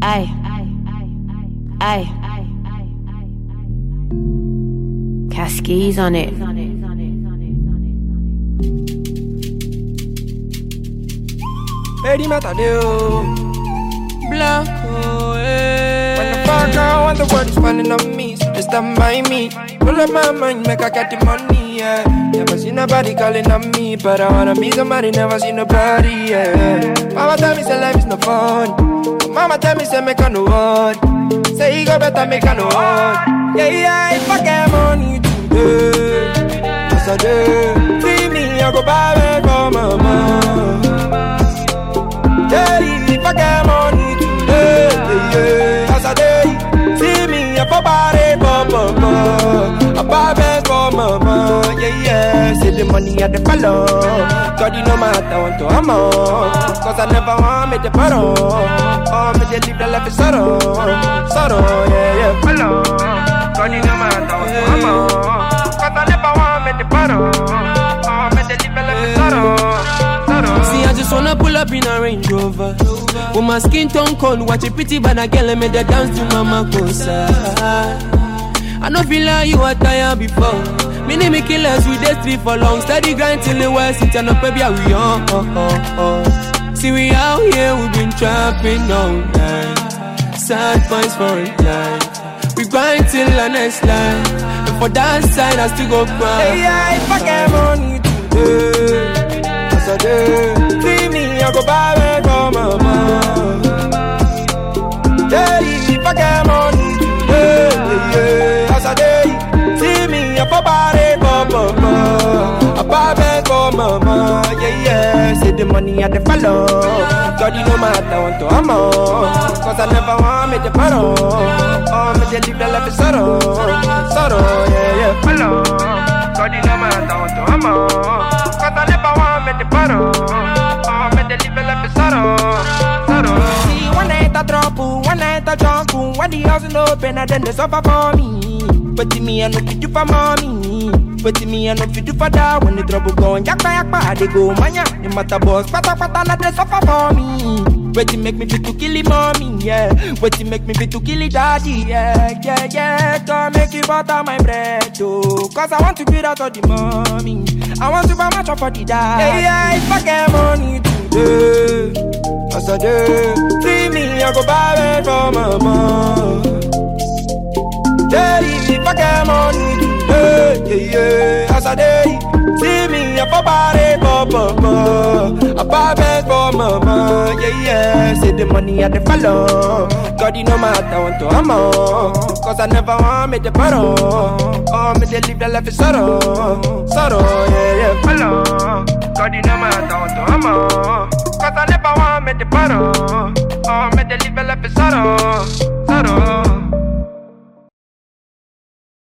Aye. Cascades on it. Eddie Matadeo Blanco, When the fuck I want the world is falling on me, so just stand by me. Pull up my mind, make I get the money, yeah. Never seen nobody calling on me, but I wanna be somebody, never seen nobody, yeah. Mama tell me say life is no fun. Mama tell me say make I no one. Say you go better make I no one. Yeah, if I get money today, yes I do. Free me, I go buy it for mama. Yeah, if I get money today, as I day, see me up a body, I buy best for mama, yeah. See the money at the follow, God, you know my want to I'm on, cause I never want me to borrow. Oh, me to live the life is sorrow, yeah, follow. God, you know my want to I'm on, cause I never want me to borrow. Oh, me to live the life is sorrow. See, I just wanna pull up in a Range Rover with my skin tone cold, watch a pretty bad girl and make the dance to Mama Kosa. I know feel like you were tired before. Me name me killers with the street for long. Steady grind till the west, it and up baby, we on. See we out here, we been trapping all night. Sad points for a life. We grind till the next line. And for that side, I still go cry. Yeah, if I get money today, free me, I go buy it for mama. Yeah, if I get money today, as I day, see me up a body for mama. I buy it for mama. Yeah, see the money at the follow. God, you know my want to I'm on, cause I never want me to borrow. Oh, me to live the life is sorrow, yeah, follow. God, you know my want to I'm on, cause I never want me to borrow. Oh, me to live the life is sorrow. See, one night I drop, one night I jump, when the house is open, and then they suffer for me. But to me, I know fit do for mommy. But to me, I know fit do for that. When the trouble go and yakpa, they go mania. The matter boss, pata, not they suffer for me. But to make me fit to kill him, mommy, yeah. But to make me fit to kill his daddy, yeah. Don't make you butter my bread, oh. Cause I want to get out of the mommy. I want to buy my chop for the dad. Yeah, if I get money today, as I do, free me, I go buy it for mama. Yeah, if I get money today, yeah, as I day, see me up a body for mama. I buy best for mama, yeah. See the money at the follow. God, you know my want to I'm on, cause I never want me to borrow. Oh, me to live the life is sorrow, yeah, follow. God, you know my